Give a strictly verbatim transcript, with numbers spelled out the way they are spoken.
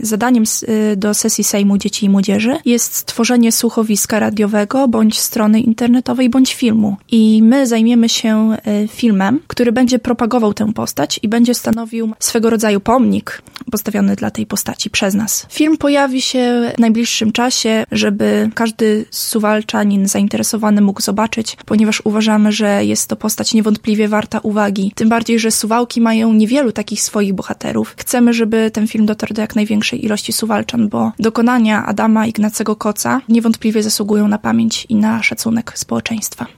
zadaniem do sesji Sejmu Dzieci i Młodzieży jest stworzenie słuchowiska radiowego, bądź strony internetowej, bądź filmu. I my zajmiemy się filmem, który będzie propagował tę postać i będzie stanowił swego rodzaju pomnik postawiony dla tej postaci przez nas. Film pojawi się w najbliższym czasie, żeby każdy suwalczanin zainteresowany mógł zobaczyć, ponieważ uważamy, że jest to postać niewątpliwie warta uwagi. Tym bardziej, że Suwałki mają niewielu takich swoich bohaterów. Chcemy, żeby ten film dotarł do jak największej ilości Suwalczan, bo dokonania Adama Ignacego Koca niewątpliwie zasługują na pamięć i na szacunek społeczeństwa.